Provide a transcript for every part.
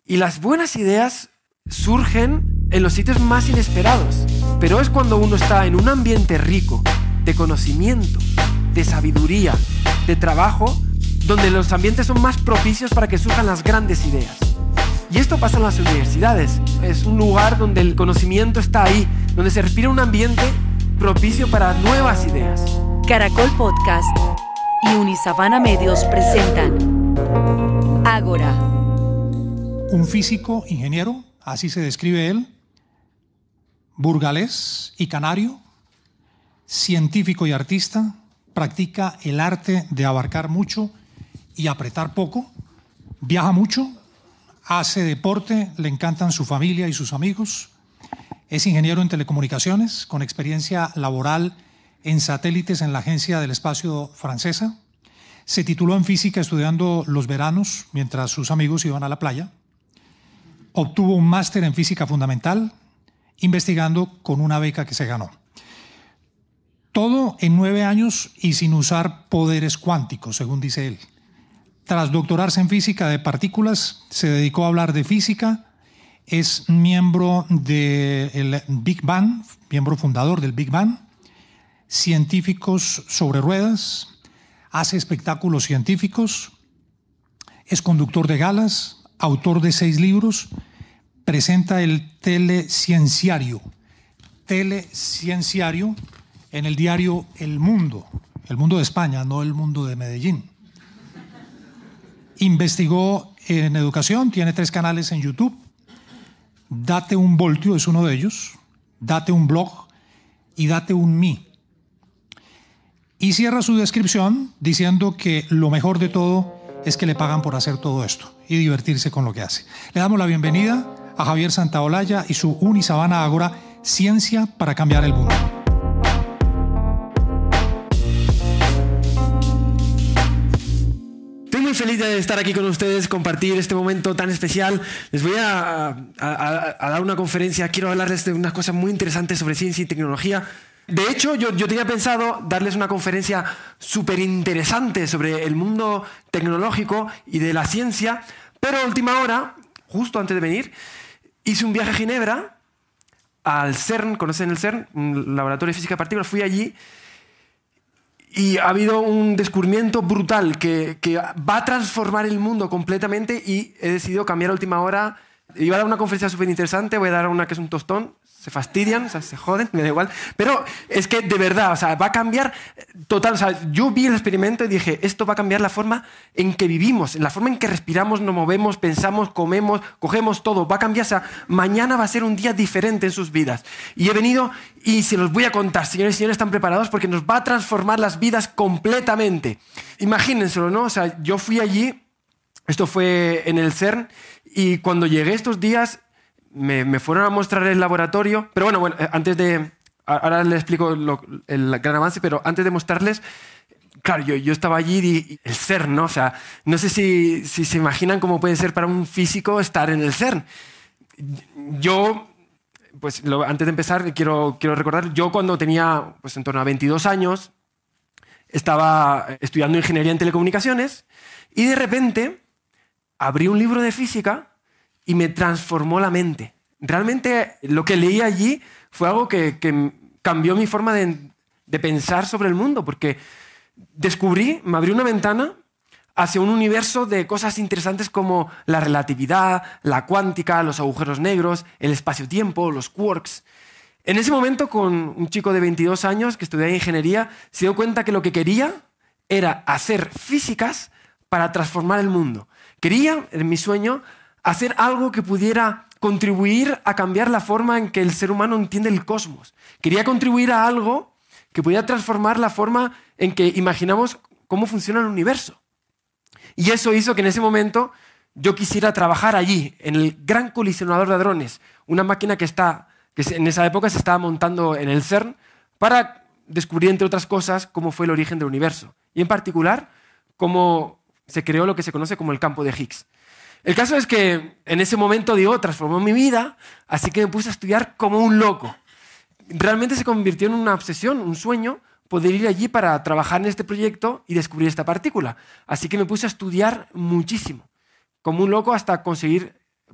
Y las buenas ideas surgen en los sitios más inesperados. Pero es cuando uno está en un ambiente rico de conocimiento, de sabiduría, de trabajo, donde los ambientes son más propicios para que surjan las grandes ideas. Y esto pasa en las universidades. Es un lugar donde el conocimiento está ahí, donde se respira un ambiente propicio para nuevas ideas. Caracol Podcast y Unisabana Medios presentan Ágora. Un físico, ingeniero, así se describe él, burgalés y canario, científico y artista, practica el arte de abarcar mucho y apretar poco, viaja mucho, hace deporte, le encantan su familia y sus amigos, es ingeniero en telecomunicaciones con experiencia laboral en satélites en la Agencia del Espacio francesa, se tituló en física estudiando los veranos mientras sus amigos iban a la playa, obtuvo un máster en física fundamental, investigando con una beca que se ganó. Todo en 9 años y sin usar poderes cuánticos, según dice él. Tras doctorarse en física de partículas, se dedicó a hablar de física, es miembro del Big Bang, miembro fundador del Big Bang, científicos sobre ruedas, hace espectáculos científicos, es conductor de galas, autor de 6 libros, presenta el Telecienciario en el diario El Mundo de España, no El Mundo de Medellín. Investigó en educación, tiene 3 canales en YouTube, Date un Voltio es uno de ellos, Date un Blog y Date un Mi. Y cierra su descripción diciendo que lo mejor de todo es que le pagan por hacer todo esto y divertirse con lo que hace. Le damos la bienvenida a Javier Santaolalla y su Unisabana Ágora, Ciencia para cambiar el mundo. Estoy muy feliz de estar aquí con ustedes, compartir este momento tan especial. Les voy a dar una conferencia, quiero hablarles de unas cosas muy interesantes sobre ciencia y tecnología. De hecho, yo tenía pensado darles una conferencia súper interesante sobre el mundo tecnológico y de la ciencia, pero a última hora, justo antes de venir, hice un viaje a Ginebra, al CERN, ¿conocen el CERN? Un laboratorio de física de partículas. Fui allí y ha habido un descubrimiento brutal que va a transformar el mundo completamente y he decidido cambiar a última hora. Iba a dar una conferencia súper interesante, voy a dar una que es un tostón. Se fastidian, o sea, se joden, me da igual. Pero es que de verdad, o sea, va a cambiar total. O sea, yo vi el experimento y dije, esto va a cambiar la forma en que vivimos, la forma en que respiramos, nos movemos, pensamos, comemos, cogemos todo. Va a cambiar, o sea, mañana va a ser un día diferente en sus vidas. Y he venido y se los voy a contar, señores y señores, ¿están preparados? Porque nos va a transformar las vidas completamente. Imagínenselo, ¿no? O sea, yo fui allí, esto fue en el CERN, y cuando llegué estos días me fueron a mostrar el laboratorio, pero bueno, antes de... Ahora les explico el gran avance, pero antes de mostrarles, claro, yo estaba allí y el CERN, ¿no? O sea, no sé si se imaginan cómo puede ser para un físico estar en el CERN. Yo, pues antes de empezar, quiero recordar, yo cuando tenía pues, en torno a 22 años, estaba estudiando ingeniería en telecomunicaciones y de repente abrí un libro de física y me transformó la mente. Realmente lo que leí allí fue algo que cambió mi forma de pensar sobre el mundo, porque me abrió una ventana hacia un universo de cosas interesantes como la relatividad, la cuántica, los agujeros negros, el espacio-tiempo, los quarks. En ese momento, con un chico de 22 años que estudiaba ingeniería, se dio cuenta que lo que quería era hacer físicas para transformar el mundo. Quería, en mi sueño, hacer algo que pudiera contribuir a cambiar la forma en que el ser humano entiende el cosmos. Quería contribuir a algo que pudiera transformar la forma en que imaginamos cómo funciona el universo. Y eso hizo que en ese momento yo quisiera trabajar allí, en el Gran Colisionador de Hadrones, una máquina que en esa época se estaba montando en el CERN para descubrir, entre otras cosas, cómo fue el origen del universo. Y en particular, cómo se creó lo que se conoce como el campo de Higgs. El caso es que en ese momento, transformó mi vida, así que me puse a estudiar como un loco. Realmente se convirtió en una obsesión, un sueño, poder ir allí para trabajar en este proyecto y descubrir esta partícula. Así que me puse a estudiar muchísimo, como un loco, hasta conseguir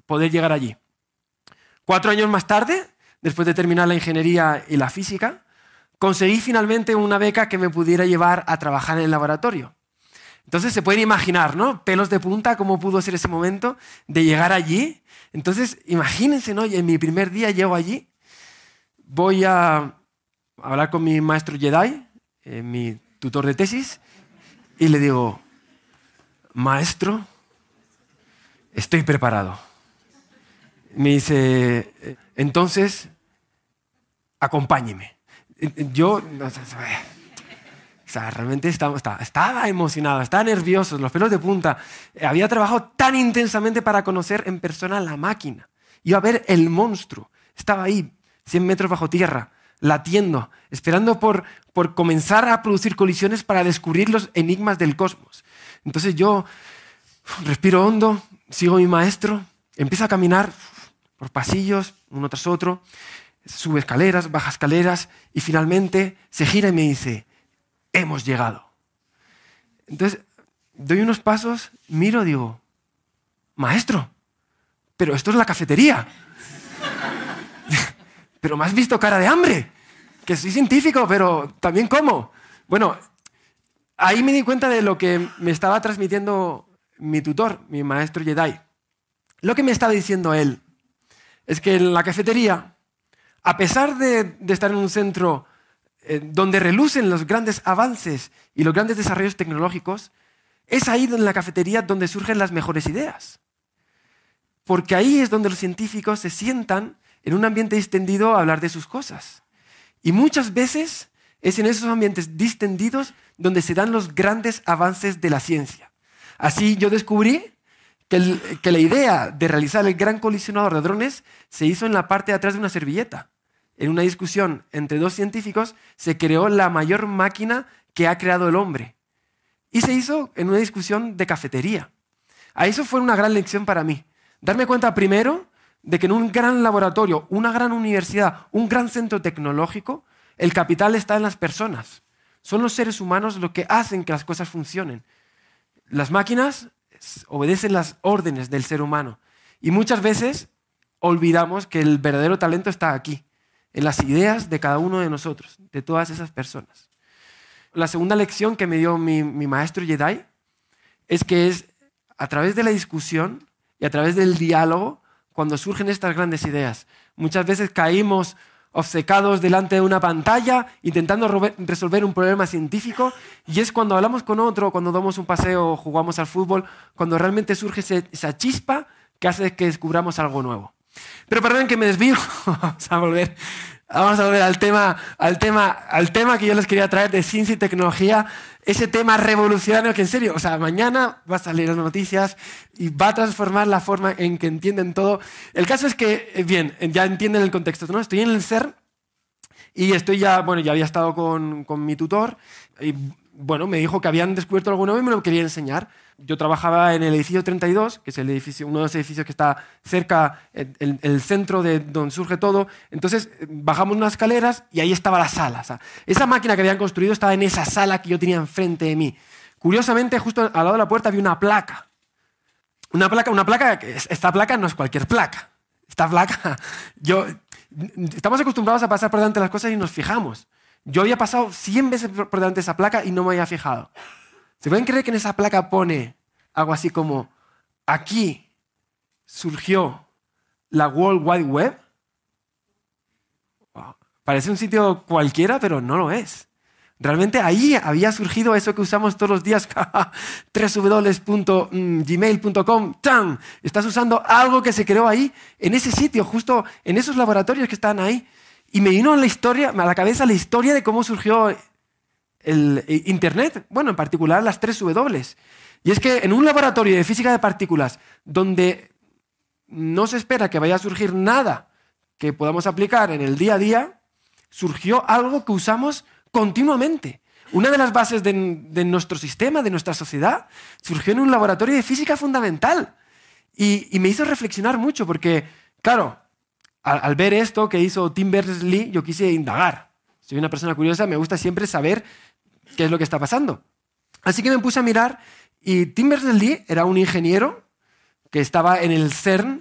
poder llegar allí. 4 años más tarde, después de terminar la ingeniería y la física, conseguí finalmente una beca que me pudiera llevar a trabajar en el laboratorio. Entonces se pueden imaginar, ¿no? Pelos de punta, cómo pudo ser ese momento de llegar allí. Entonces, imagínense, ¿no? En mi primer día llego allí, voy a hablar con mi maestro Jedi, mi tutor de tesis, y le digo, maestro, estoy preparado. Me dice, entonces, acompáñeme. Yo, realmente estaba emocionado, estaba nervioso, los pelos de punta. Había trabajado tan intensamente para conocer en persona la máquina. Iba a ver el monstruo. Estaba ahí, 100 metros bajo tierra, latiendo, esperando por comenzar a producir colisiones para descubrir los enigmas del cosmos. Entonces yo respiro hondo, sigo a mi maestro, empiezo a caminar por pasillos, uno tras otro, sube escaleras, baja escaleras y finalmente se gira y me dice, hemos llegado. Entonces doy unos pasos, miro y digo, maestro, pero esto es la cafetería. Pero me has visto cara de hambre, que soy científico, pero también como. Bueno, ahí me di cuenta de lo que me estaba transmitiendo mi tutor, mi maestro Jedi. Lo que me estaba diciendo él es que en la cafetería, a pesar de estar en un centro donde relucen los grandes avances y los grandes desarrollos tecnológicos, es ahí en la cafetería donde surgen las mejores ideas. Porque ahí es donde los científicos se sientan en un ambiente distendido a hablar de sus cosas. Y muchas veces es en esos ambientes distendidos donde se dan los grandes avances de la ciencia. Así yo descubrí que la idea de realizar el gran colisionador de hadrones se hizo en la parte de atrás de una servilleta. En una discusión entre 2 científicos se creó la mayor máquina que ha creado el hombre. Y se hizo en una discusión de cafetería. Eso fue una gran lección para mí. Darme cuenta primero de que en un gran laboratorio, una gran universidad, un gran centro tecnológico, el capital está en las personas. Son los seres humanos los que hacen que las cosas funcionen. Las máquinas obedecen las órdenes del ser humano. Y muchas veces olvidamos que el verdadero talento está aquí, en las ideas de cada uno de nosotros, de todas esas personas. La segunda lección que me dio mi maestro Jedi es que es a través de la discusión y a través del diálogo cuando surgen estas grandes ideas. Muchas veces caímos obcecados delante de una pantalla intentando resolver un problema científico y es cuando hablamos con otro, cuando damos un paseo o jugamos al fútbol, cuando realmente surge esa chispa que hace que descubramos algo nuevo. Pero perdonen que me desvío, vamos a volver al tema que yo les quería traer de ciencia y tecnología, ese tema revolucionario que en serio, mañana va a salir en las noticias y va a transformar la forma en que entienden todo. El caso es que, bien, ya entienden el contexto, ¿no? Estoy en el CERN y ya había estado con mi tutor y me dijo que habían descubierto algo nuevo y me lo quería enseñar. Yo trabajaba en el edificio 32, que es el edificio, uno de los edificios que está cerca, el centro de donde surge todo. Entonces bajamos unas escaleras y ahí estaba la sala. Esa máquina que habían construido estaba en esa sala que yo tenía enfrente de mí. Curiosamente, justo al lado de la puerta había una placa. Esta placa no es cualquier placa. Esta placa, estamos acostumbrados a pasar por delante de las cosas y nos fijamos. Yo había pasado 100 veces por delante de esa placa y no me había fijado. ¿Se pueden creer que en esa placa pone algo así como aquí surgió la World Wide Web? Wow. Parece un sitio cualquiera, pero no lo es. Realmente ahí había surgido eso que usamos todos los días, www.gmail.com. ¡Tan! Estás usando algo que se creó ahí, en ese sitio, justo en esos laboratorios que están ahí. Y me vino a la cabeza la historia de cómo surgió el Internet, en particular las 3 W. Y es que en un laboratorio de física de partículas donde no se espera que vaya a surgir nada que podamos aplicar en el día a día, surgió algo que usamos continuamente. Una de las bases de nuestro sistema, de nuestra sociedad, surgió en un laboratorio de física fundamental. Y me hizo reflexionar mucho porque, claro, al ver esto que hizo Tim Berners-Lee, yo quise indagar. Soy una persona curiosa, me gusta siempre saber qué es lo que está pasando. Así que me puse a mirar y Tim Berners-Lee era un ingeniero que estaba en el CERN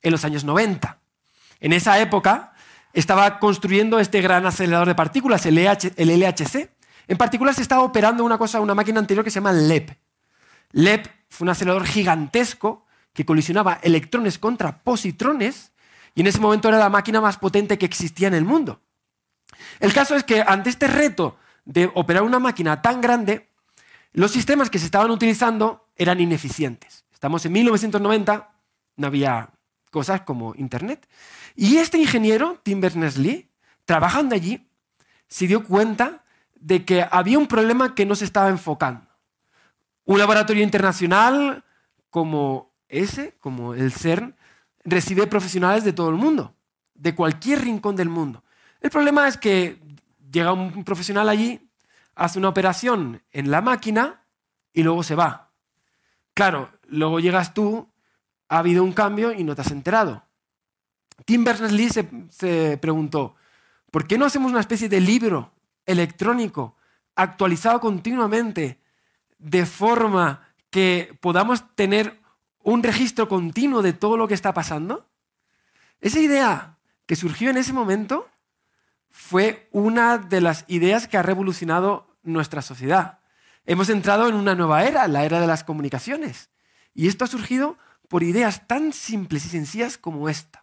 en los años 90. En esa época estaba construyendo este gran acelerador de partículas, el LHC. En particular se estaba operando una máquina anterior que se llama LEP. LEP fue un acelerador gigantesco que colisionaba electrones contra positrones y en ese momento era la máquina más potente que existía en el mundo. El caso es que ante este reto de operar una máquina tan grande, los sistemas que se estaban utilizando eran ineficientes. Estamos en 1990, no había cosas como Internet. Y este ingeniero, Tim Berners-Lee, trabajando allí, se dio cuenta de que había un problema que no se estaba enfocando. Un laboratorio internacional como el CERN, recibe profesionales de todo el mundo, de cualquier rincón del mundo. El problema es que llega un profesional allí, hace una operación en la máquina y luego se va. Claro, luego llegas tú, ha habido un cambio y no te has enterado. Tim Berners-Lee se preguntó, ¿por qué no hacemos una especie de libro electrónico actualizado continuamente de forma que podamos tener un registro continuo de todo lo que está pasando? Esa idea que surgió en ese momento fue una de las ideas que ha revolucionado nuestra sociedad. Hemos entrado en una nueva era, la era de las comunicaciones. Y esto ha surgido por ideas tan simples y sencillas como esta.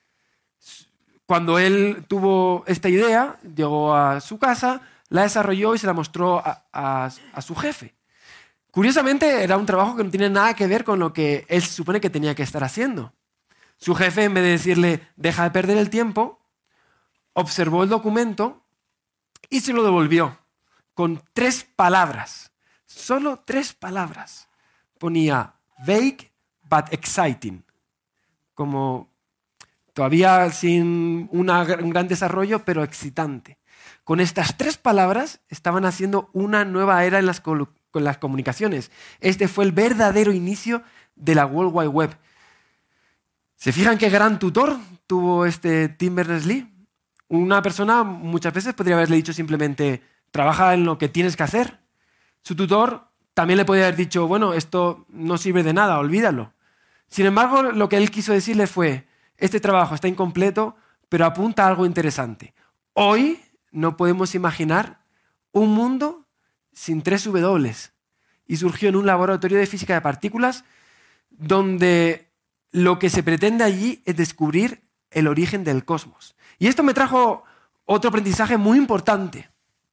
Cuando él tuvo esta idea, llegó a su casa, la desarrolló y se la mostró a su jefe. Curiosamente, era un trabajo que no tiene nada que ver con lo que él se supone que tenía que estar haciendo. Su jefe, en vez de decirle, deja de perder el tiempo, observó el documento y se lo devolvió con 3 palabras. Solo 3 palabras. Ponía vague but exciting. Como todavía sin un gran desarrollo, pero excitante. Con estas 3 palabras estaban haciendo una nueva era con las comunicaciones. Este fue el verdadero inicio de la World Wide Web. ¿Se fijan qué gran tutor tuvo este Tim Berners-Lee? Una persona muchas veces podría haberle dicho simplemente, trabaja en lo que tienes que hacer. Su tutor también le podría haber dicho, bueno, esto no sirve de nada, olvídalo. Sin embargo, lo que él quiso decirle fue, este trabajo está incompleto, pero apunta a algo interesante. Hoy no podemos imaginar un mundo sin 3 W. Y surgió en un laboratorio de física de partículas donde lo que se pretende allí es descubrir el origen del cosmos. Y esto me trajo otro aprendizaje muy importante,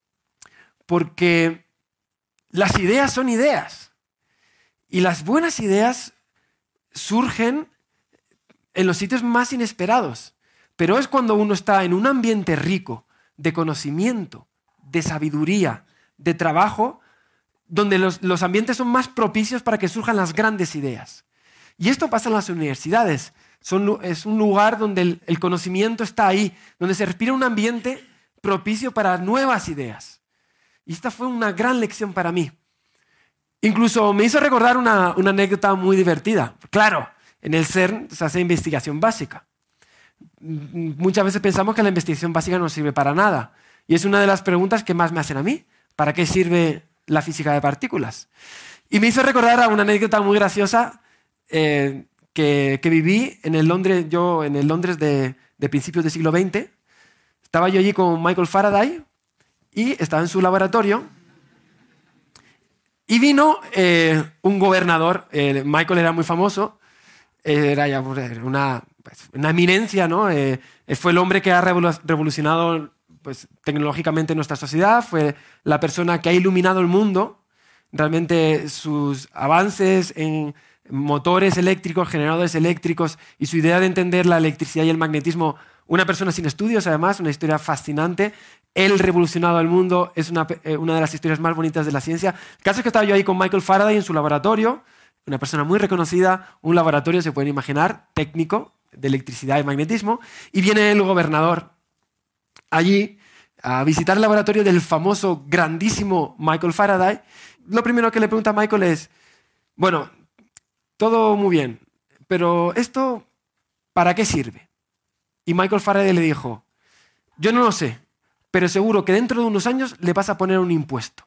porque las ideas son ideas. Y las buenas ideas surgen en los sitios más inesperados. Pero es cuando uno está en un ambiente rico de conocimiento, de sabiduría, de trabajo, donde los ambientes son más propicios para que surjan las grandes ideas. Y esto pasa en las universidades. Es un lugar donde el conocimiento está ahí, donde se respira un ambiente propicio para nuevas ideas. Y esta fue una gran lección para mí. Incluso me hizo recordar una anécdota muy divertida. Claro, en el CERN se hace investigación básica. Muchas veces pensamos que la investigación básica no sirve para nada. Y es una de las preguntas que más me hacen a mí. ¿Para qué sirve la física de partículas? Y me hizo recordar a una anécdota muy graciosa que viví en el Londres de principios del siglo XX. Estaba yo allí con Michael Faraday y estaba en su laboratorio. Y vino un gobernador, Michael era muy famoso, era ya una eminencia, ¿no? Fue el hombre que ha revolucionado tecnológicamente nuestra sociedad, fue la persona que ha iluminado el mundo. Realmente sus avances en motores eléctricos, generadores eléctricos y su idea de entender la electricidad y el magnetismo, una persona sin estudios además, una historia fascinante. Él revolucionado el mundo, es una de las historias más bonitas de la ciencia. El caso es que estaba yo ahí con Michael Faraday en su laboratorio, una persona muy reconocida, un laboratorio, se pueden imaginar, técnico de electricidad y magnetismo, y viene el gobernador allí a visitar el laboratorio del famoso, grandísimo Michael Faraday. Lo primero que le pregunta a Michael es, bueno, todo muy bien, pero ¿esto para qué sirve? Y Michael Faraday le dijo, yo no lo sé, pero seguro que dentro de unos años le vas a poner un impuesto.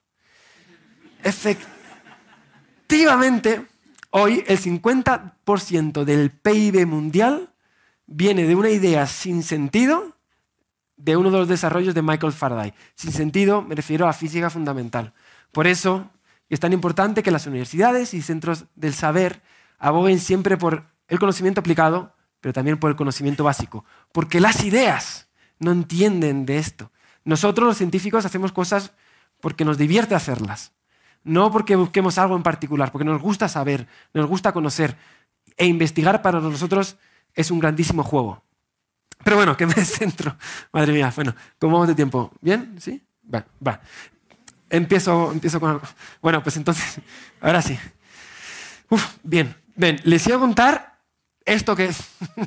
Efectivamente, hoy el 50% del PIB mundial viene de una idea sin sentido de uno de los desarrollos de Michael Faraday. Sin sentido me refiero a física fundamental. Por eso es tan importante que las universidades y centros del saber aboguen siempre por el conocimiento aplicado, pero también por el conocimiento básico. Porque las ideas no entienden de esto. Nosotros, los científicos, hacemos cosas porque nos divierte hacerlas. No porque busquemos algo en particular, porque nos gusta saber, nos gusta conocer. E investigar para nosotros es un grandísimo juego. Pero bueno, que me centro. Madre mía, bueno, ¿cómo vamos de tiempo? ¿Bien? ¿Sí? Va. Empiezo con algo. Bueno, pues entonces, ahora sí. Bien, les iba a contar esto que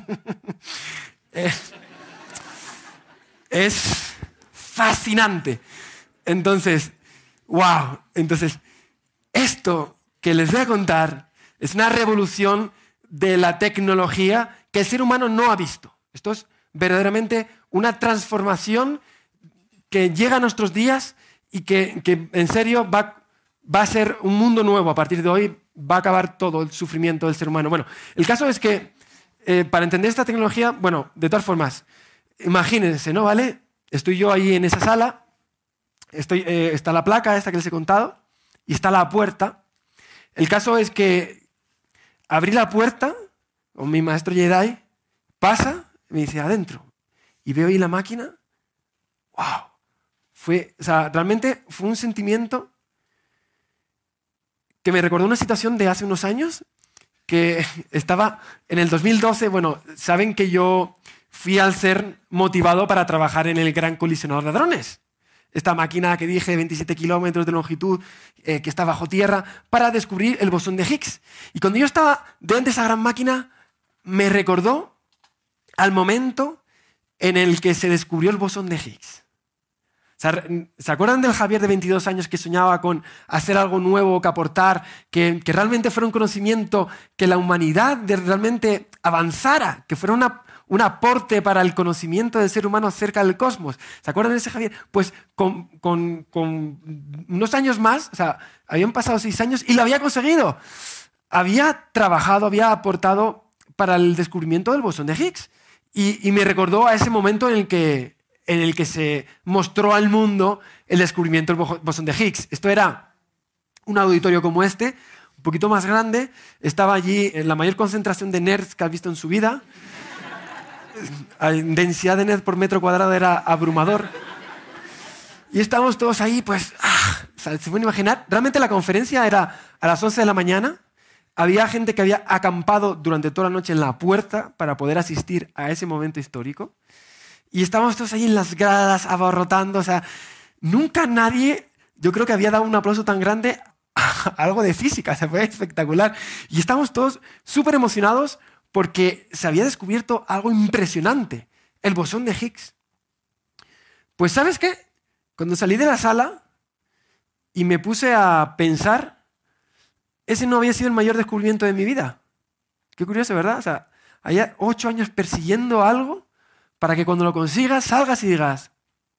es fascinante. Entonces, wow. Entonces, esto que les voy a contar es una revolución de la tecnología que el ser humano no ha visto. Esto es verdaderamente una transformación que llega a nuestros días y que en serio va a ser un mundo nuevo. A partir de hoy va a acabar todo el sufrimiento del ser humano. Bueno, el caso es que para entender esta tecnología, bueno, de todas formas, imagínense, ¿no? ¿Vale? Estoy yo ahí en esa sala, está la placa esta que les he contado y está la puerta. El caso es que abrí la puerta con mi maestro Jedi, pasa y me dice adentro. Y veo ahí la máquina. ¡Wow! Realmente fue un sentimiento que me recordó una situación de hace unos años que estaba en el 2012. Bueno, saben que yo fui al CERN motivado para trabajar en el Gran Colisionador de Hadrones. Esta máquina que dije, 27 kilómetros de longitud, que está bajo tierra, para descubrir el bosón de Higgs. Y cuando yo estaba delante de esa gran máquina, me recordó al momento en el que se descubrió el bosón de Higgs. ¿Se acuerdan del Javier de 22 años que soñaba con hacer algo nuevo, que aportar, que realmente fuera un conocimiento, que la humanidad realmente avanzara, que fuera un aporte para el conocimiento del ser humano acerca del cosmos? ¿Se acuerdan de ese Javier? Pues con unos años más, habían pasado 6 años y lo había conseguido. Había trabajado, había aportado para el descubrimiento del bosón de Higgs. Y me recordó a ese momento en el que se mostró al mundo el descubrimiento del bosón de Higgs. Esto era un auditorio como este, un poquito más grande. Estaba allí la mayor concentración de nerds que ha visto en su vida. La densidad de nerds por metro cuadrado era abrumador. Y estábamos todos ahí, pues, ¿se pueden imaginar? Realmente la conferencia era a las 11 de la mañana. Había gente que había acampado durante toda la noche en la puerta para poder asistir a ese momento histórico. Y estábamos todos ahí en las gradas, abarrotando. Nunca nadie, yo creo que había dado un aplauso tan grande a algo de física. Fue espectacular. Y estábamos todos súper emocionados porque se había descubierto algo impresionante, el bosón de Higgs. Pues ¿sabes qué? Cuando salí de la sala y me puse a pensar, ese no había sido el mayor descubrimiento de mi vida. Qué curioso, ¿verdad? Había 8 años persiguiendo algo para que cuando lo consigas salgas y digas,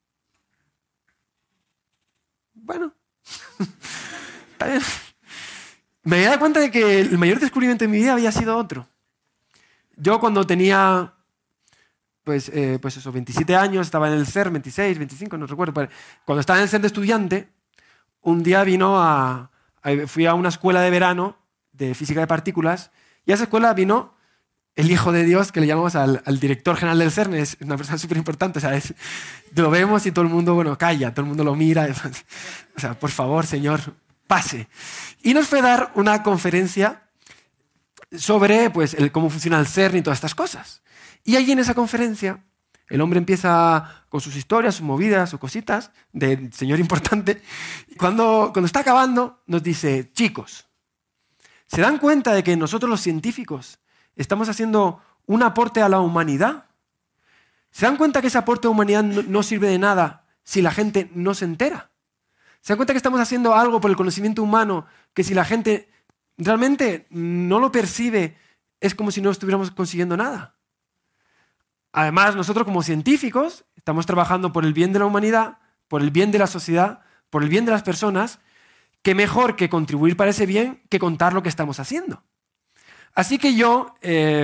bueno, está bien. Me había dado cuenta de que el mayor descubrimiento de mi vida había sido otro. Yo cuando tenía, pues 27 años, estaba en el CERN, 26, 25, no recuerdo. Cuando estaba en el CERN de estudiante, un día fui a una escuela de verano de física de partículas y a esa escuela vino el Hijo de Dios, que le llamamos al director general del CERN. Es una persona súper importante, lo vemos y todo el mundo, calla, todo el mundo lo mira. Por favor, señor, pase. Y nos fue a dar una conferencia sobre cómo funciona el CERN y todas estas cosas. Y allí en esa conferencia, el hombre empieza con sus historias, sus movidas, sus cositas de señor importante. Y cuando está acabando, nos dice, chicos, ¿se dan cuenta de que nosotros los científicos estamos haciendo un aporte a la humanidad? ¿Se dan cuenta que ese aporte a la humanidad no sirve de nada si la gente no se entera? ¿Se dan cuenta que estamos haciendo algo por el conocimiento humano que si la gente realmente no lo percibe es como si no estuviéramos consiguiendo nada? Además, nosotros como científicos estamos trabajando por el bien de la humanidad, por el bien de la sociedad, por el bien de las personas. ¿Qué mejor que contribuir para ese bien que contar lo que estamos haciendo? Así que yo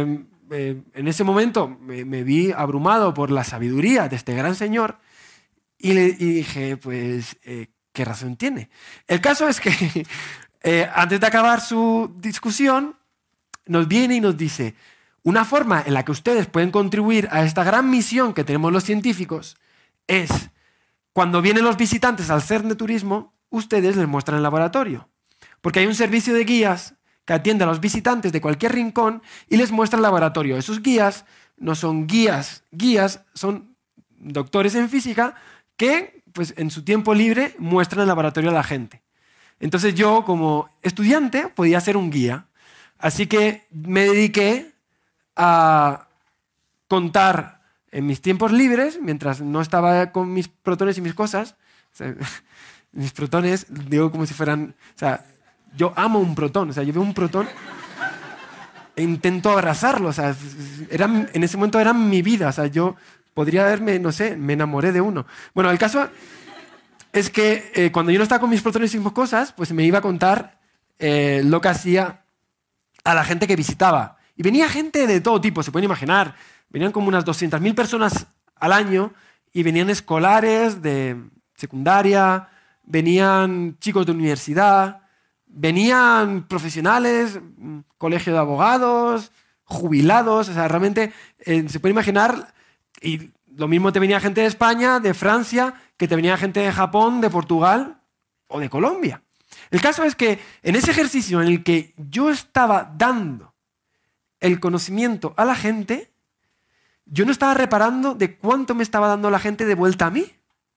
en ese momento me vi abrumado por la sabiduría de este gran señor y dije, pues, ¿qué razón tiene? El caso es que antes de acabar su discusión, nos viene y nos dice, una forma en la que ustedes pueden contribuir a esta gran misión que tenemos los científicos es, cuando vienen los visitantes al CERN de turismo, ustedes les muestran el laboratorio. Porque hay un servicio de guías que atiende a los visitantes de cualquier rincón y les muestra el laboratorio. Esos guías no son guías, son doctores en física que, pues, en su tiempo libre muestran el laboratorio a la gente. Entonces yo, como estudiante, podía ser un guía. Así que me dediqué a contar en mis tiempos libres, mientras no estaba con mis protones y mis cosas. O sea, mis protones, digo como si fueran... O sea, yo amo un protón. O sea, yo veo un protón e intento abrazarlo. O sea, en ese momento eran mi vida. O sea, yo podría haberme, no sé, me enamoré de uno. Bueno, el caso es que cuando yo no estaba con mis protones y mis cosas, pues me iba a contar lo que hacía a la gente que visitaba. Y venía gente de todo tipo, se pueden imaginar. Venían como unas 200.000 personas al año y venían escolares de secundaria, venían chicos de universidad, venían profesionales, colegio de abogados, jubilados. O sea, realmente se puede imaginar, y lo mismo te venía gente de España, de Francia, que te venía gente de Japón, de Portugal o de Colombia. El caso es que en ese ejercicio en el que yo estaba dando el conocimiento a la gente, yo no estaba reparando de cuánto me estaba dando la gente de vuelta a mí.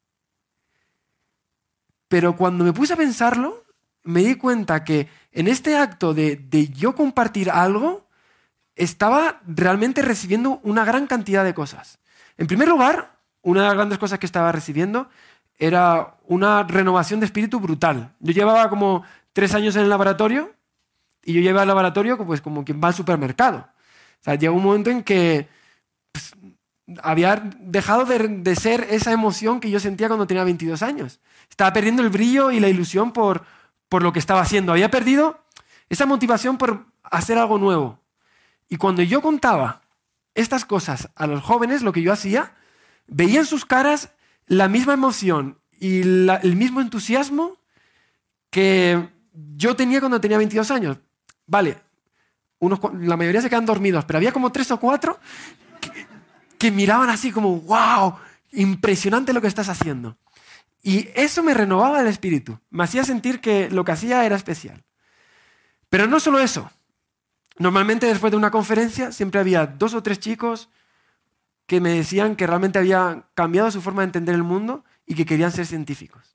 Pero cuando me puse a pensarlo, me di cuenta que en este acto de yo compartir algo, estaba realmente recibiendo una gran cantidad de cosas. En primer lugar, una de las grandes cosas que estaba recibiendo era una renovación de espíritu brutal. Yo llevaba como 3 años en el laboratorio y yo llevaba al laboratorio pues, como quien va al supermercado. O sea, llegó un momento en que pues, había dejado de ser esa emoción que yo sentía cuando tenía 22 años. Estaba perdiendo el brillo y la ilusión por lo que estaba haciendo. Había perdido esa motivación por hacer algo nuevo. Y cuando yo contaba estas cosas a los jóvenes, lo que yo hacía, veía en sus caras la misma emoción y el mismo entusiasmo que yo tenía cuando tenía 22 años. Vale, la mayoría se quedan dormidos, pero había como 3 o 4 que miraban así como, wow, impresionante lo que estás haciendo. Y eso me renovaba el espíritu, me hacía sentir que lo que hacía era especial. Pero no solo eso. Normalmente después de una conferencia siempre había 2 o 3 chicos que me decían que realmente había cambiado su forma de entender el mundo y que querían ser científicos.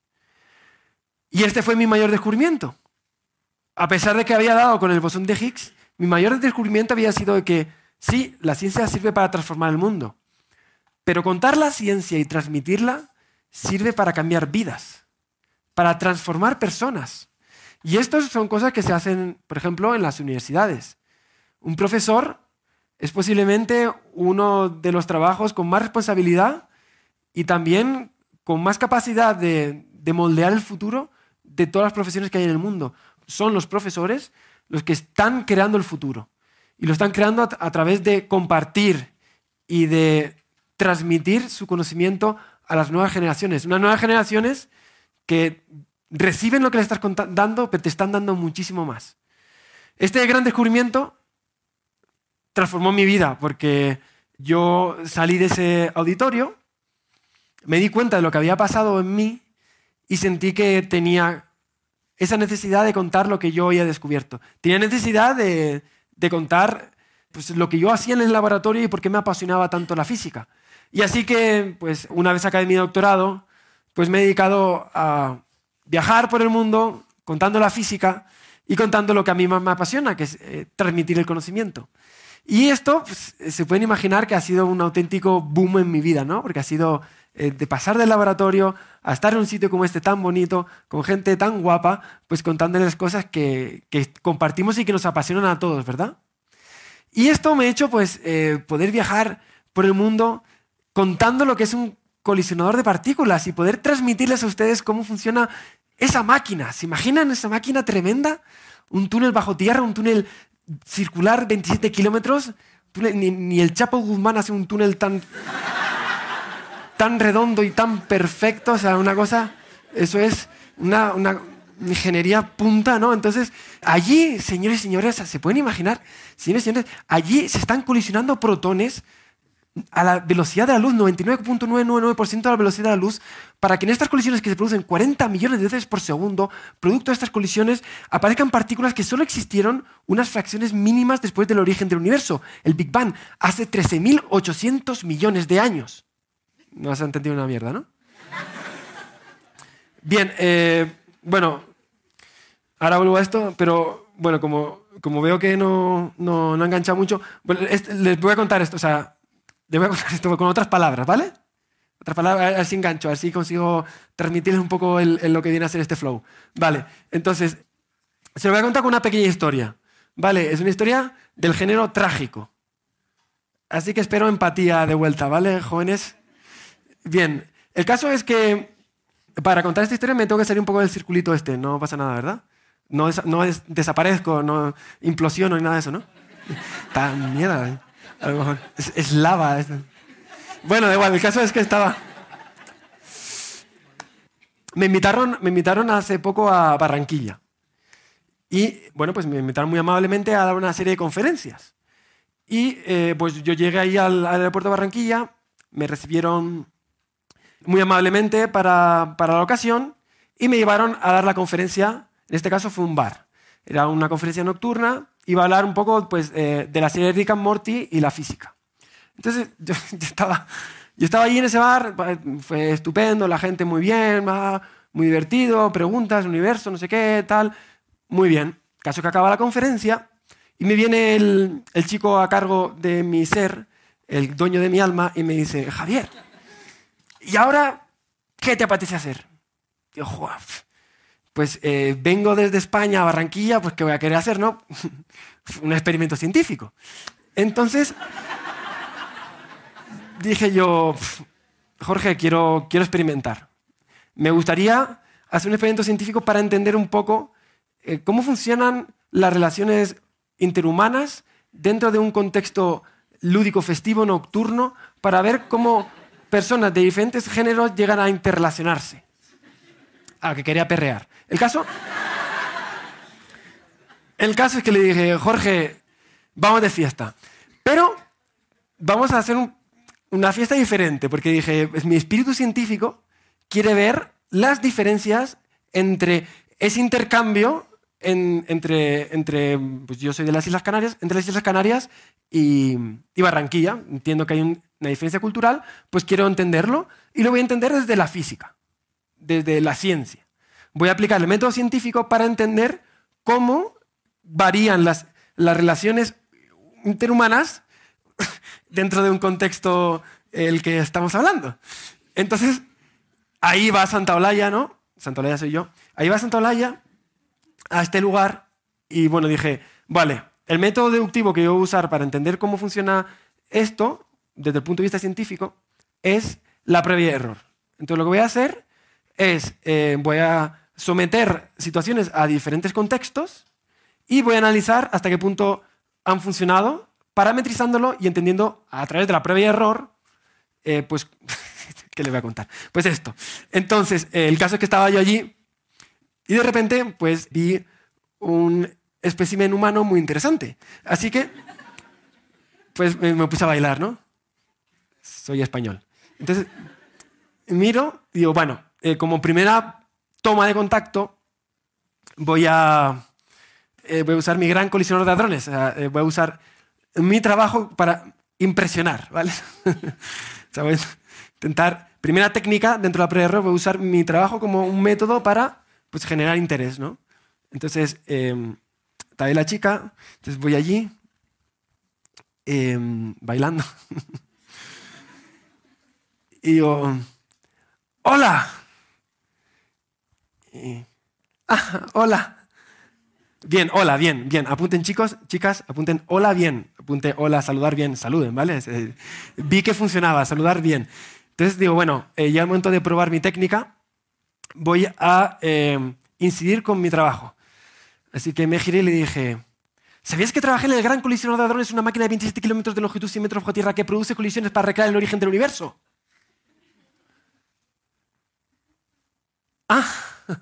Y este fue mi mayor descubrimiento. A pesar de que había dado con el bosón de Higgs, mi mayor descubrimiento había sido de que sí, la ciencia sirve para transformar el mundo, pero contar la ciencia y transmitirla sirve para cambiar vidas, para transformar personas. Y estas son cosas que se hacen, por ejemplo, en las universidades. Un profesor es posiblemente uno de los trabajos con más responsabilidad y también con más capacidad de moldear el futuro de todas las profesiones que hay en el mundo. Son los profesores los que están creando el futuro. Y lo están creando a través de compartir y de transmitir su conocimiento a las nuevas generaciones. Unas nuevas generaciones que reciben lo que les estás dando, pero te están dando muchísimo más. Este gran descubrimiento transformó mi vida porque yo salí de ese auditorio, me di cuenta de lo que había pasado en mí y sentí que tenía esa necesidad de contar lo que yo había descubierto. Tenía necesidad de contar pues, lo que yo hacía en el laboratorio y por qué me apasionaba tanto la física. Y así que, pues, una vez acabé mi doctorado, pues me he dedicado a viajar por el mundo contando la física y contando lo que a mí más me apasiona, que es transmitir el conocimiento. Y esto, pues, se pueden imaginar que ha sido un auténtico boom en mi vida, ¿no? Porque ha sido de pasar del laboratorio a estar en un sitio como este tan bonito, con gente tan guapa, pues contándoles cosas que compartimos y que nos apasionan a todos, ¿verdad? Y esto me ha hecho pues, poder viajar por el mundo contando lo que es un colisionador de partículas y poder transmitirles a ustedes cómo funciona esa máquina. ¿Se imaginan esa máquina tremenda? Un túnel bajo tierra, un túnel circular 27 kilómetros Ni el Chapo Guzmán hace un túnel tan redondo y tan perfecto. O sea, una cosa... Eso es una ingeniería punta, ¿no? Entonces, allí, señores y señores, ¿se pueden imaginar? Señores y señores, allí se están colisionando protones a la velocidad de la luz, 99.999% de la velocidad de la luz, para que en estas colisiones que se producen 40 millones de veces por segundo, producto de estas colisiones, aparezcan partículas que solo existieron unas fracciones mínimas después del origen del universo, el Big Bang, hace 13.800 millones de años. No has entendido una mierda, ¿no? Bien, bueno, ahora vuelvo a esto, pero bueno, como veo que no ha enganchado mucho, bueno, les voy a contar esto, o sea, les voy a contar esto con otras palabras, ¿vale? Otras palabras, a ver si engancho, a ver si consigo transmitirles un poco lo que viene a ser este flow. Vale, entonces, se lo voy a contar con una pequeña historia, ¿vale? Es una historia del género trágico. Así que espero empatía de vuelta, ¿vale, jóvenes? Bien, el caso es que para contar esta historia me tengo que salir un poco del circulito este, no pasa nada, ¿verdad? No desaparezco, no implosiono ni nada de eso, ¿no? Tan mierda, ¿eh? A lo mejor. Es lava. Bueno, da igual, el caso es que estaba... Me invitaron hace poco a Barranquilla. Y, bueno, pues me invitaron muy amablemente a dar una serie de conferencias. Y, pues yo llegué ahí al aeropuerto de Barranquilla, me recibieron muy amablemente para la ocasión y me llevaron a dar la conferencia. En este caso fue un bar. Era una conferencia nocturna. Iba a hablar un poco pues, de la serie Rick and Morty y la física. Entonces yo estaba allí en ese bar, fue estupendo, la gente muy bien, muy divertido, preguntas, universo, no sé qué, tal. Muy bien. Caso que acaba la conferencia y me viene el chico a cargo de mi ser, el dueño de mi alma, y me dice, Javier, ¿y ahora qué te apetece hacer? Y yo, joder, pues vengo desde España a Barranquilla, pues ¿qué voy a querer hacer, no? Un experimento científico. Entonces dije yo, Jorge, quiero experimentar. Me gustaría hacer un experimento científico para entender un poco cómo funcionan las relaciones interhumanas dentro de un contexto lúdico, festivo, nocturno, para ver cómo personas de diferentes géneros llegan a interrelacionarse. Que quería perrear. El caso es que le dije, Jorge, vamos de fiesta. Pero vamos a hacer una fiesta diferente, porque dije, mi espíritu científico quiere ver las diferencias entre ese intercambio entre pues yo soy de las Islas Canarias, entre las Islas Canarias y Barranquilla. Entiendo que hay una diferencia cultural, pues quiero entenderlo y lo voy a entender desde la física, desde la ciencia. Voy a aplicar el método científico para entender cómo varían las relaciones interhumanas dentro de un contexto el que estamos hablando. Entonces, ahí va Santa Olaya, ¿no? Santa Olaya soy yo. Ahí va Santa Olaya a este lugar y, bueno, dije, vale, el método deductivo que yo voy a usar para entender cómo funciona esto, desde el punto de vista científico, es la prueba y error. Entonces, lo que voy a hacer es, voy a someter situaciones a diferentes contextos y voy a analizar hasta qué punto han funcionado, parametrizándolo y entendiendo a través de la prueba y error, pues, ¿qué les voy a contar? Pues esto. Entonces, el caso es que estaba yo allí y de repente, pues, vi un espécimen humano muy interesante. Así que, pues, me puse a bailar, ¿no? Soy español. Entonces, miro y digo, bueno, como primera toma de contacto, voy a usar mi gran colisionador de hadrones. Voy a usar mi trabajo para impresionar, ¿vale? O sea, voy a intentar, primera técnica dentro de la prueba de error, voy a usar mi trabajo como un método para pues, generar interés, ¿no? Entonces, está ahí la chica, entonces voy allí, bailando, y digo, ¡hola! Hola. Bien, hola, bien, bien. Apunten, chicos, chicas, apunten hola, bien. Apunten hola, saludar bien, saluden, ¿vale? Vi que funcionaba, saludar bien. Entonces digo, bueno, ya el momento de probar mi técnica, voy a incidir con mi trabajo. Así que me giré y le dije, ¿Sabías que trabajé en el Gran Colisionador de Hadrones, una máquina de 27 kilómetros de longitud, 100 metros bajo tierra, que produce colisiones para recrear el origen del universo? Ah.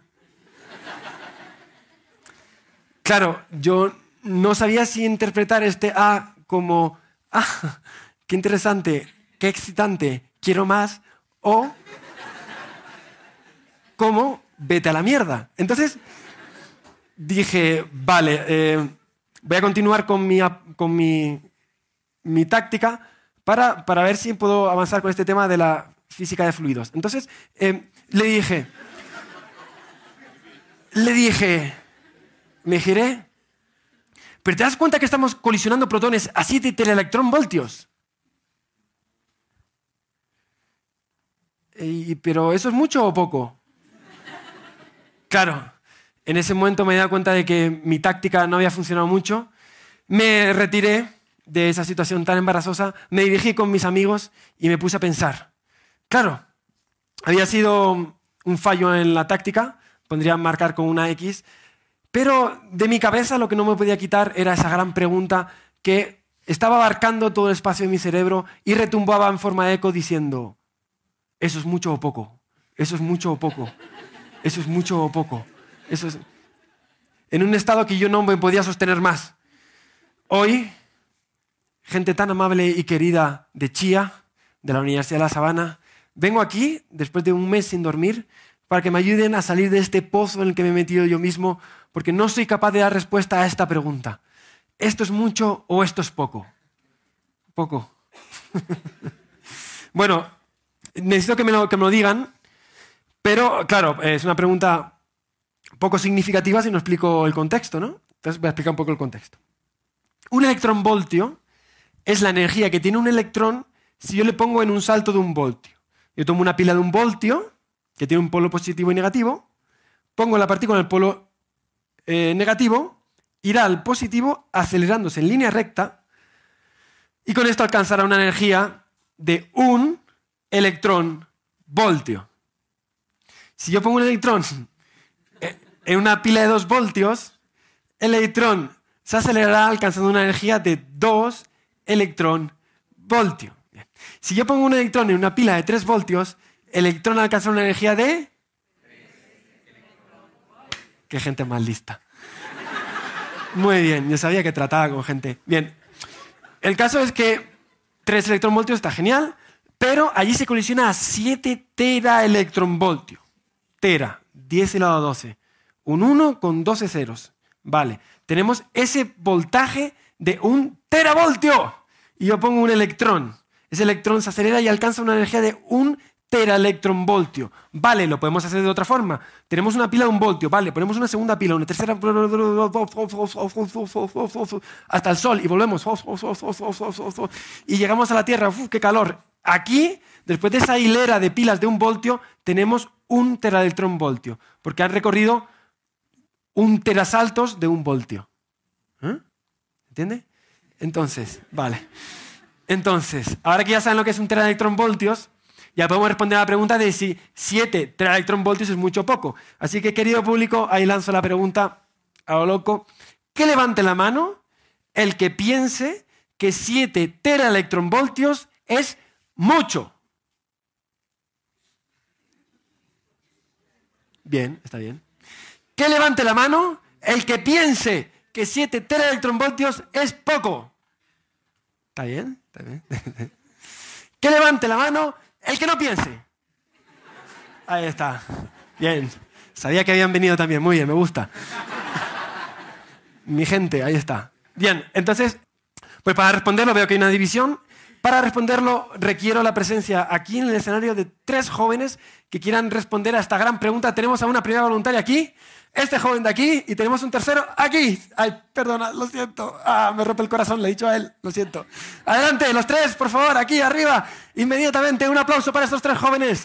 Claro, yo no sabía si interpretar este ah como ah, qué interesante, qué excitante, quiero más, o como vete a la mierda. Entonces dije, vale, voy a continuar con mi táctica para ver si puedo avanzar con este tema de la física de fluidos. Entonces le dije, me giré, pero ¿te das cuenta que estamos colisionando protones a 7 teraelectronvoltios? ¿Pero eso es mucho o poco? Claro, en ese momento me di cuenta de que mi táctica no había funcionado mucho. Me retiré de esa situación tan embarazosa, me dirigí con mis amigos y me puse a pensar. Claro, había sido un fallo en la táctica, pondría marcar con una X, pero de mi cabeza lo que no me podía quitar era esa gran pregunta que estaba abarcando todo el espacio de mi cerebro y retumbaba en forma de eco diciendo, ¿eso es mucho o poco? ¿Eso es mucho o poco? ¿Eso es mucho o poco? Eso es... En un estado que yo no me podía sostener más. Hoy, gente tan amable y querida de Chía, de la Universidad de La Sabana, vengo aquí, después de un mes sin dormir, para que me ayuden a salir de este pozo en el que me he metido yo mismo, porque no soy capaz de dar respuesta a esta pregunta. ¿Esto es mucho o esto es poco? Poco. Bueno, necesito que me lo digan, pero claro, es una pregunta poco significativa si no explico el contexto, ¿no? Entonces voy a explicar un poco el contexto. Un electronvoltio es la energía que tiene un electrón si yo le pongo en un salto de un voltio. Yo tomo una pila de un voltio, que tiene un polo positivo y negativo, pongo la partícula en el polo negativo, irá al positivo acelerándose en línea recta y con esto alcanzará una energía de 1 electronvoltio. Si yo pongo un electrón en una pila de 2 voltios, el electrón se acelerará alcanzando una energía de 2 electronvoltios. Si yo pongo un electrón en una pila de 3 voltios, el electrón alcanza una energía de... Qué gente más lista. Muy bien, yo sabía que trataba con gente. Bien, el caso es que 3 electronvoltios está genial, pero allí se colisiona a 7 teraelectronvoltios. Tera, 10 elevado a 12. Un 1 con 12 ceros. Vale, tenemos ese voltaje de 1 teravoltio. Y yo pongo un electrón. Ese electrón se acelera y alcanza una energía de 1 teraelectronvoltio. Vale, lo podemos hacer de otra forma. Tenemos una pila de 1 voltio. Vale, ponemos una segunda pila, una tercera... hasta el Sol y volvemos. Y llegamos a la Tierra. ¡Qué calor! Aquí, después de esa hilera de pilas de 1 voltio, tenemos 1 teraelectronvoltio. Porque han recorrido 1 terasaltos de 1 voltio. ¿Entiende? Entonces, vale. Entonces, ahora que ya saben lo que es 1 teraelectronvoltios, ya podemos responder a la pregunta de si 7 teraelectronvoltios es mucho o poco. Así que, querido público, ahí lanzo la pregunta a lo loco. Que levante la mano el que piense que 7 teraelectronvoltios es mucho. Bien, está bien. Que levante la mano el que piense que 7 teraelectronvoltios es poco. ¿Está bien? ¿Está bien? Que levante la mano el que no piense. Ahí está. Bien. Sabía que habían venido también. Muy bien, me gusta. Mi gente, ahí está. Bien, entonces, pues para responderlo veo que hay una división. Para responderlo requiero la presencia aquí en el escenario de 3 jóvenes que quieran responder a esta gran pregunta. Tenemos a una primera voluntaria aquí, este joven de aquí, y tenemos un tercero aquí. Ay, perdona, lo siento. Me rompe el corazón, le he dicho a él, lo siento. Adelante, los 3, por favor, aquí arriba. Inmediatamente, un aplauso para estos 3 jóvenes.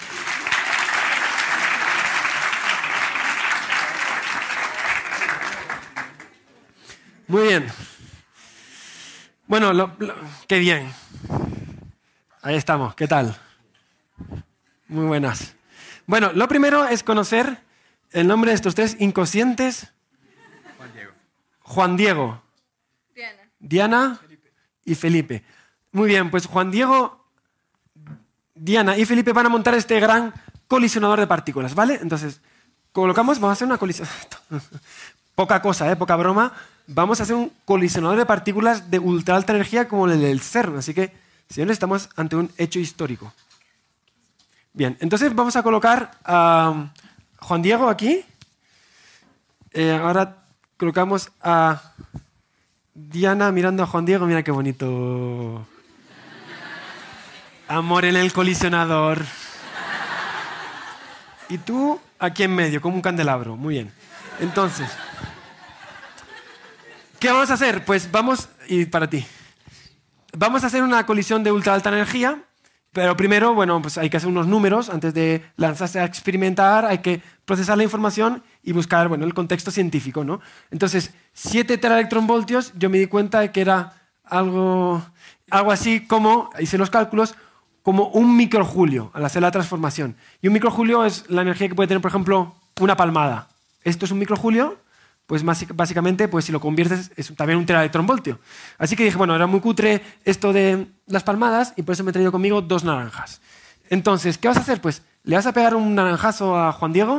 Muy bien. Bueno, qué bien. Ahí estamos, ¿qué tal? Muy buenas. Bueno, lo primero es conocer el nombre de estos 3 inconscientes. Juan Diego. Juan Diego. Diana y Felipe. Muy bien, pues Juan Diego, Diana y Felipe van a montar este gran colisionador de partículas, ¿vale? Entonces, colocamos, vamos a hacer una colisión. Poca cosa, poca broma. Vamos a hacer un colisionador de partículas de ultra alta energía como el del CERN. Así que, señores, estamos ante un hecho histórico. Bien, entonces vamos a colocar a Juan Diego aquí. Ahora colocamos a Diana mirando a Juan Diego. Mira qué bonito. Amor en el colisionador. Y tú aquí en medio, como un candelabro. Muy bien. Entonces, ¿qué vamos a hacer? Pues vamos, y para ti, vamos a hacer una colisión de ultra alta energía, pero primero, bueno, pues hay que hacer unos números antes de lanzarse a experimentar, hay que procesar la información y buscar, bueno, el contexto científico, ¿no? Entonces, 7 teraelectronvoltios, yo me di cuenta de que era algo así como, hice los cálculos, como un microjulio al hacer la transformación. Y un microjulio es la energía que puede tener, por ejemplo, una palmada. Esto es un microjulio, pues básicamente, pues si lo conviertes, es también un teraelectronvoltio. Así que dije, bueno, era muy cutre esto de las palmadas y por eso me he traído conmigo 2 naranjas. Entonces, ¿qué vas a hacer? Pues, ¿le vas a pegar un naranjazo a Juan Diego?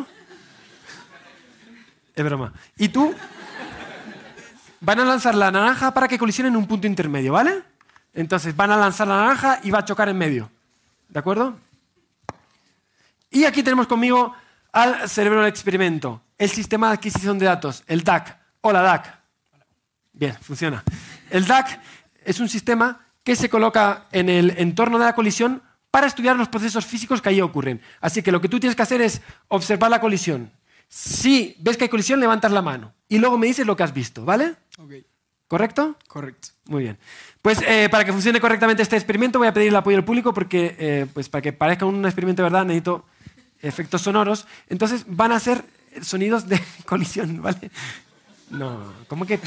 Es broma. Y tú van a lanzar la naranja para que colisione en un punto intermedio, ¿vale? Entonces, van a lanzar la naranja y va a chocar en medio. ¿De acuerdo? Y aquí tenemos conmigo al cerebro del experimento, el sistema de adquisición de datos, el DAC. Hola, DAC. Bien, funciona. El DAC es un sistema que se coloca en el entorno de la colisión para estudiar los procesos físicos que allí ocurren. Así que lo que tú tienes que hacer es observar la colisión. Si ves que hay colisión, levantas la mano y luego me dices lo que has visto, ¿vale? Okay. ¿Correcto? Correcto. Muy bien. Pues para que funcione correctamente este experimento voy a pedir el apoyo del público porque pues para que parezca un experimento de verdad necesito efectos sonoros. Entonces van a ser sonidos de colisión, ¿vale? No, ¿cómo que?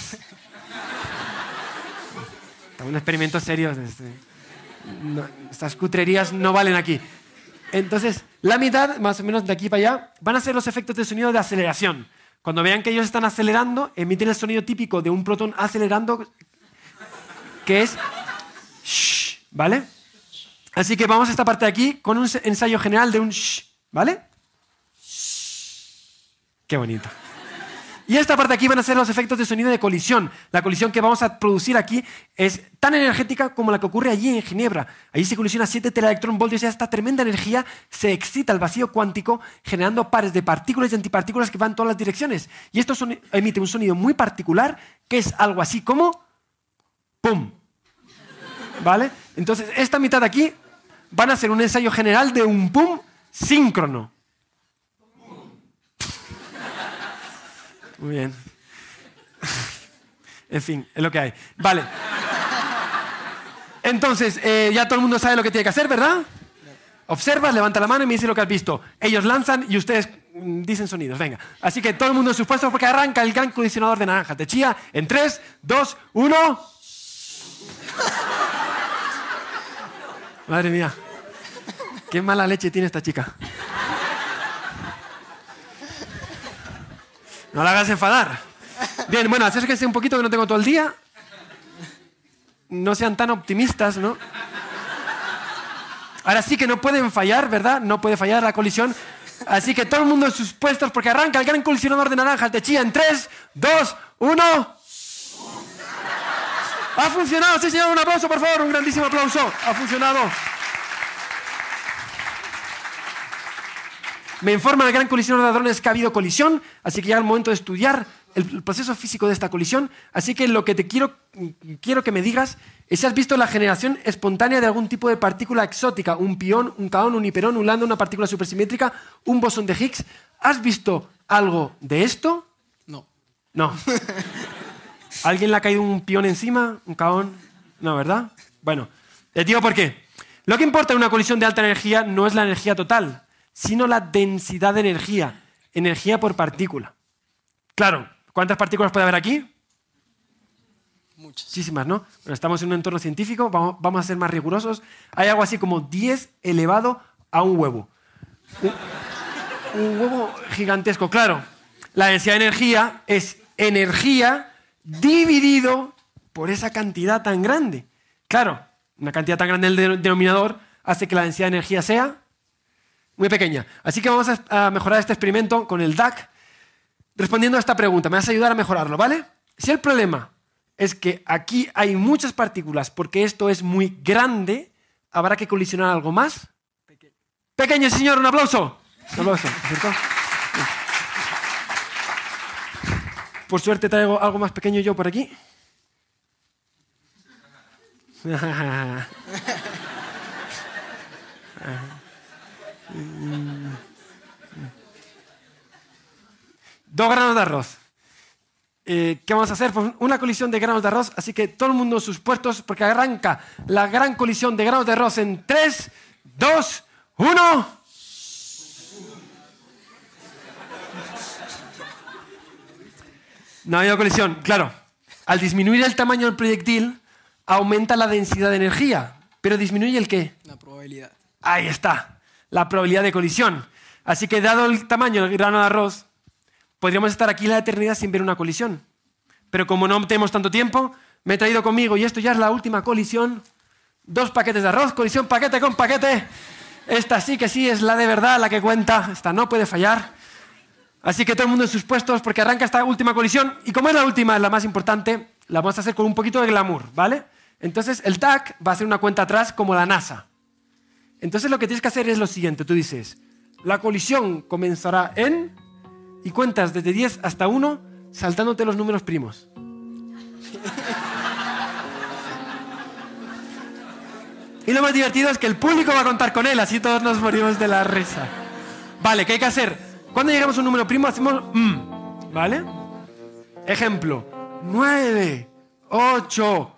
Un experimento serio. No, estas cutrerías no valen aquí. Entonces, la mitad, más o menos de aquí para allá, van a ser los efectos de sonido de aceleración. Cuando vean que ellos están acelerando, emiten el sonido típico de un protón acelerando, que es shh, ¿vale? Así que vamos a esta parte de aquí con un ensayo general de un shh, ¿vale? Qué bonito. Y esta parte de aquí van a ser los efectos de sonido de colisión. La colisión que vamos a producir aquí es tan energética como la que ocurre allí en Ginebra. Allí se colisiona 7 teraelectronvoltios y esta tremenda energía se excita al vacío cuántico generando pares de partículas y antipartículas que van en todas las direcciones. Y esto emite un sonido muy particular que es algo así como ¡pum! ¿Vale? Entonces, esta mitad de aquí van a ser un ensayo general de un pum síncrono. Muy bien. En fin, es lo que hay. Vale. Entonces, ya todo el mundo sabe lo que tiene que hacer, ¿verdad? Observas, levanta la mano y me dice lo que has visto. Ellos lanzan y ustedes dicen sonidos. Venga. Así que todo el mundo en sus puestos porque arranca el gran colisionador de naranjas. De chía en 3, 2, 1. Madre mía. Qué mala leche tiene esta chica. No la hagas enfadar. Bien, bueno, acérquense un poquito que no tengo todo el día. No sean tan optimistas, ¿no? Ahora sí que no pueden fallar, ¿verdad? No puede fallar la colisión. Así que todo el mundo en sus puestos porque arranca el gran colisionador de naranjas de chía en 3, 2, 1. ¡Ha funcionado! Sí, señor, un aplauso, por favor, un grandísimo aplauso. Ha funcionado. Me informa el gran colisionador de hadrones que ha habido colisión, así que llega el momento de estudiar el proceso físico de esta colisión. Así que lo que te quiero que me digas es si has visto la generación espontánea de algún tipo de partícula exótica, un pión, un kaón, un hiperón, un lambda, una partícula supersimétrica, un bosón de Higgs. ¿Has visto algo de esto? No. No. ¿Alguien le ha caído un pión encima? ¿Un kaón? No, ¿verdad? Bueno, te digo por qué. Lo que importa en una colisión de alta energía no es la energía total, sino la densidad de energía. Energía por partícula. Claro, ¿cuántas partículas puede haber aquí? Muchísimas, ¿no? Bueno, estamos en un entorno científico, vamos a ser más rigurosos. Hay algo así como 10 elevado a un huevo. Un huevo gigantesco, claro. La densidad de energía es energía dividido por esa cantidad tan grande. Claro, una cantidad tan grande del denominador hace que la densidad de energía sea muy pequeña. Así que vamos a mejorar este experimento con el DAC respondiendo a esta pregunta. Me vas a ayudar a mejorarlo, ¿vale? Si el problema es que aquí hay muchas partículas porque esto es muy grande, ¿habrá que colisionar algo más? Pequeño, señor, un aplauso. Un aplauso, ¿cierto? Por suerte traigo algo más pequeño yo por aquí. Dos granos de arroz. ¿Qué vamos a hacer? Pues una colisión de granos de arroz, así que todo el mundo en sus puestos, porque arranca la gran colisión de granos de arroz en 3, 2, 1. No ha habido colisión, claro. Al disminuir el tamaño del proyectil, aumenta la densidad de energía. ¿Pero disminuye el qué? La probabilidad. Ahí está, la probabilidad de colisión. Así que dado el tamaño del grano de arroz, podríamos estar aquí la eternidad sin ver una colisión. Pero como no tenemos tanto tiempo, me he traído conmigo, y esto ya es la última colisión, 2 paquetes de arroz, colisión paquete con paquete. Esta sí que sí es la de verdad, la que cuenta. Esta no puede fallar. Así que todo el mundo en sus puestos, porque arranca esta última colisión. Y como es la última, es la más importante, la vamos a hacer con un poquito de glamour, ¿vale? Entonces el DAC va a hacer una cuenta atrás como la NASA. Entonces lo que tienes que hacer es lo siguiente. Tú dices, la colisión comenzará en... y cuentas desde 10 hasta 1 saltándote los números primos. Y lo más divertido es que el público va a contar con él, así todos nos morimos de la risa. Vale, ¿qué hay que hacer? Cuando llegamos a un número primo hacemos ¿vale? Ejemplo, 9, 8,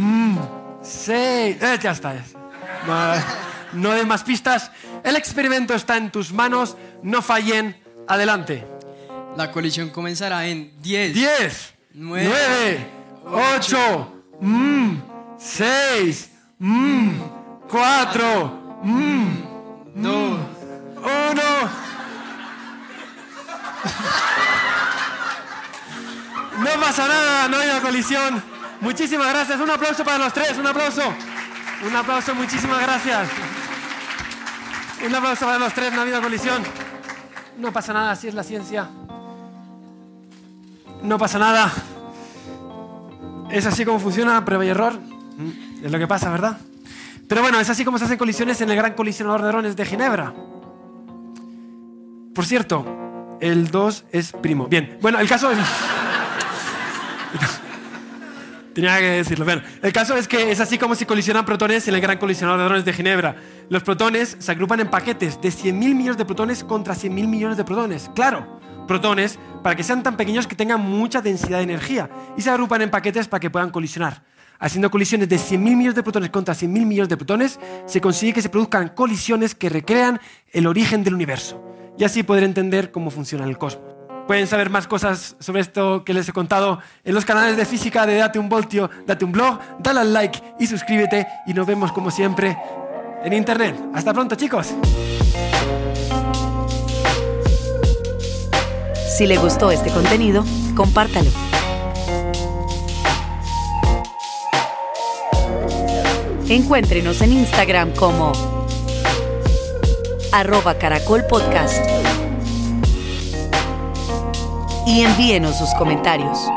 6... ya está. No des más pistas. El experimento está en tus manos. No fallen. Adelante. La colisión comenzará en 10, 10, 9, 8, 6, 4, 2. 1. No pasa nada, no hay una colisión. Muchísimas gracias. Un aplauso para los tres, un aplauso. Un aplauso, muchísimas gracias. Un aplauso para los tres, no ha habido colisión. No pasa nada, así es la ciencia. No pasa nada. Es así como funciona, prueba y error. Es lo que pasa, ¿verdad? Pero bueno, es así como se hacen colisiones en el Gran Colisionador de Hadrones de Ginebra. Por cierto, el 2 es primo. Bien, bueno, el caso es... Tenía que decirlo. Bueno, el caso es que es así como se colisionan protones en el Gran Colisionador de Hadrones de Ginebra. Los protones se agrupan en paquetes de 100.000 millones de protones contra 100.000 millones de protones. Claro, protones para que sean tan pequeños que tengan mucha densidad de energía. Y se agrupan en paquetes para que puedan colisionar. Haciendo colisiones de 100.000 millones de protones contra 100.000 millones de protones, se consigue que se produzcan colisiones que recrean el origen del universo. Y así poder entender cómo funciona el cosmos. Pueden saber más cosas sobre esto que les he contado en los canales de física de Date un Voltio, Date un Blog. Dale al like y suscríbete y nos vemos como siempre en internet. Hasta pronto, chicos. Si le gustó este contenido, compártalo. Encuéntrenos en Instagram como @caracolpodcast y envíenos sus comentarios.